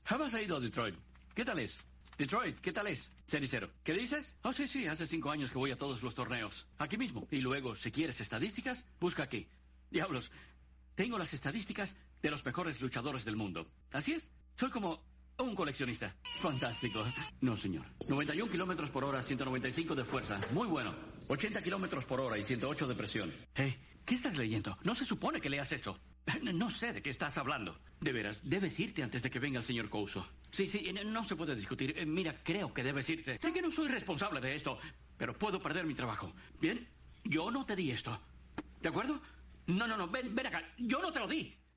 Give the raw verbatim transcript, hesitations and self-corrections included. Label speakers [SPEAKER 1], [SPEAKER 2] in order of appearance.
[SPEAKER 1] Jamás he ido a Detroit. ¿Qué tal es? Detroit, ¿qué tal es? Cenicero. ¿Qué dices? Oh, sí, sí, hace cinco años que voy a todos los torneos. Aquí mismo. Y luego, si quieres estadísticas, busca aquí. Diablos, tengo las estadísticas de los mejores luchadores del mundo. Así es. Soy como un coleccionista. Fantástico. No, señor. noventa y uno kilómetros por hora, ciento noventa y cinco de fuerza. Muy bueno. ochenta kilómetros por hora y ciento ocho de presión. Hey, ¿qué estás leyendo? No se supone que leas esto. No sé de qué estás hablando. De veras, debes irte antes de que venga el señor Couso. Sí, sí, no se puede discutir. Eh, mira, creo que debes irte. Sé que no soy responsable de esto, pero puedo perder mi trabajo. ¿Bien? Yo no te di esto. ¿De acuerdo? No, no, no, ven, ven acá. Yo no te lo di.